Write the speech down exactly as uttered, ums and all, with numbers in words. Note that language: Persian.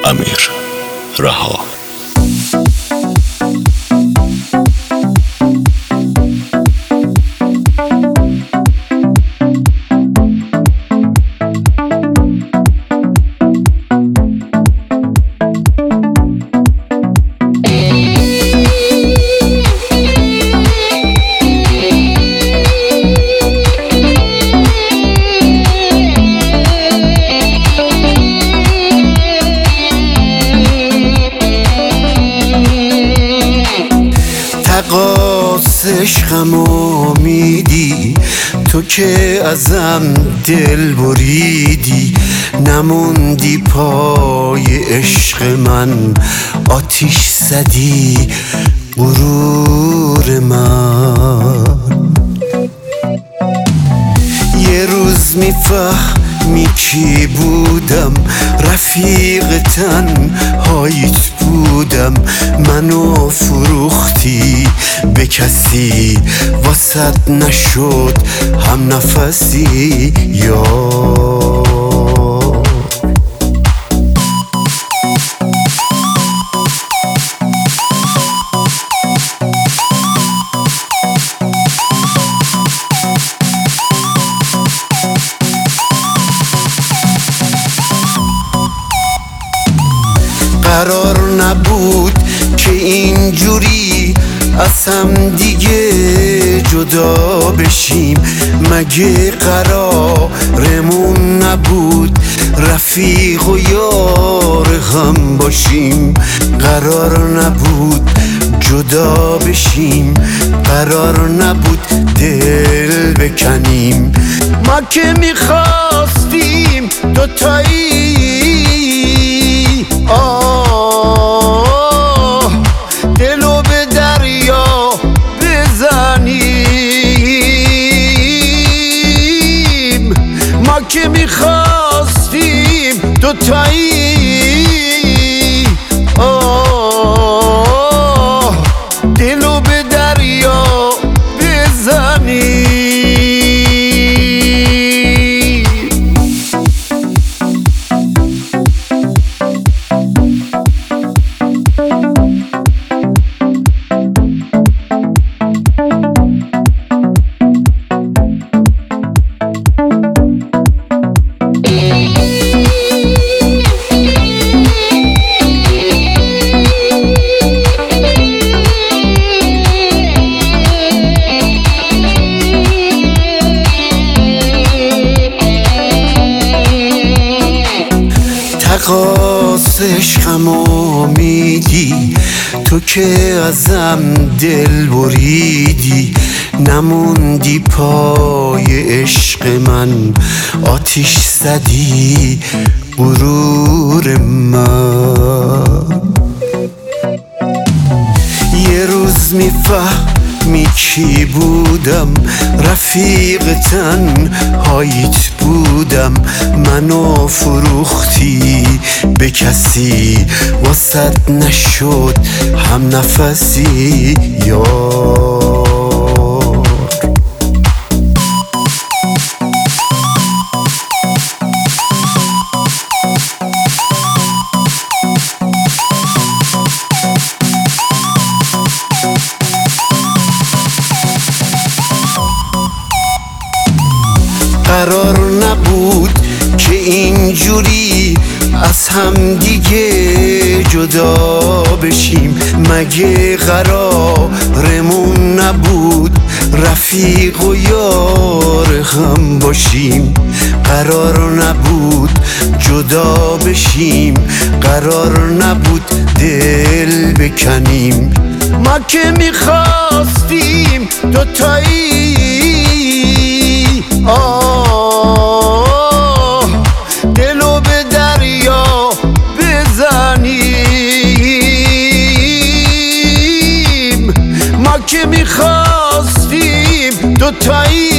امیر رها. تقاص عشقم امیدی، تو که ازم دل بریدی، نموندی پای عشق من، آتیش زدی غرور من. یه روز میفهمی کی بودم، رفیق تنهاییت بودم، منو فروختی به کسی، واسط نشد هم نفسی یا قرار نبود که اینجوری از هم دیگه جدا بشیم، مگه قرارمون نبود رفیق و یار هم باشیم؟ قرار نبود جدا بشیم، قرار نبود دل بکنیم، ما که میخواستیم دوتایی آه دلو به دریا بزنیم، ما که میخواستیم دوتایی آه دلو به دریا بزنیم. تقاص عشقم امیدی، تو که ازم دل بریدی، نموندی پای عشق من، آتیش زدی غرور من. یه روز میفهمی کی بودم، رفیق تنهاییت بودم، منو فروختی به کسی، واسط نشد هم نفسی یار. قرار نبود که اینجوری از هم دیگه جدا بشیم، مگه قرارمون نبود رفیق و یار هم باشیم؟ قرار نبود جدا بشیم، قرار نبود دل بکنیم، ما که میخواستیم دوتایی آه دلو به دریا بزنیم، ما که میخواستیم دوتایی